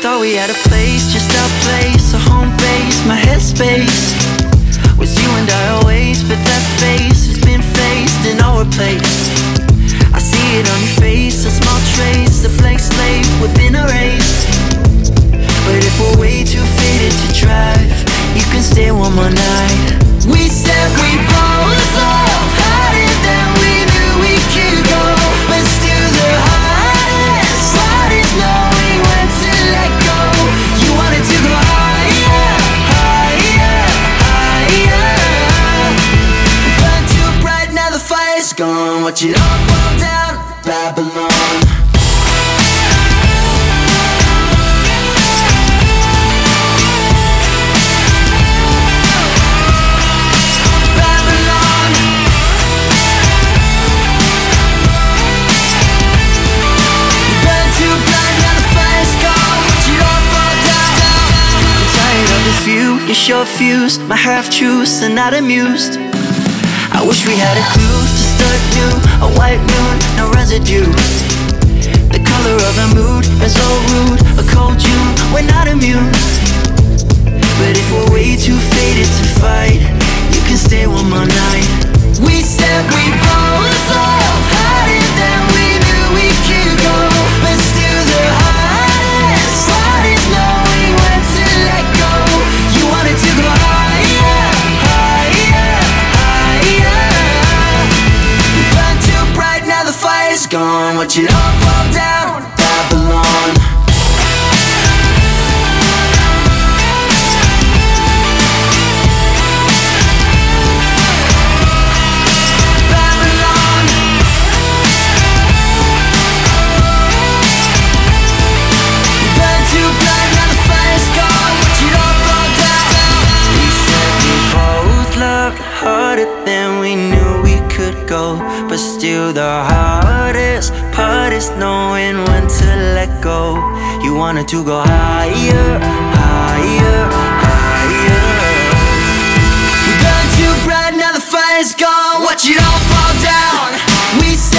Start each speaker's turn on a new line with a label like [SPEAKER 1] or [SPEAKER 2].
[SPEAKER 1] Thought we had a place, just our place, a home base, my headspace was you and I always, but that face has been faced and all replaced. I see it on your face, a small trace, a blank slate, we've been erased. But if we're way too faded to drive, you can stay one more night. We said we both love harder than we knew we could go, but still the hardest part is knowing when to let go. You wanted to go higher, higher, higher. Burn too bright, now the fire's gone. Watch it all fall down, Babylon. You show fuse, my half-truths are not amused. I wish we had a clue to start new, a white moon, no residue. The color of our mood is all rude, a cold June, we're not immune. But if we're way too faded to fight, you can stay one more night. We said we both love harder than we knew we could go, but still the hardest part is knowing when to let go. You wanted to go higher, higher, higher. We burned too bright, now the fire's gone. Watch it all fall down, Babylon. Harder than we knew we could go, but still the hardest part is knowing when to let go. You wanted to go higher, higher, higher. We burned too bright, now the fire's gone. Watch it all fall down. We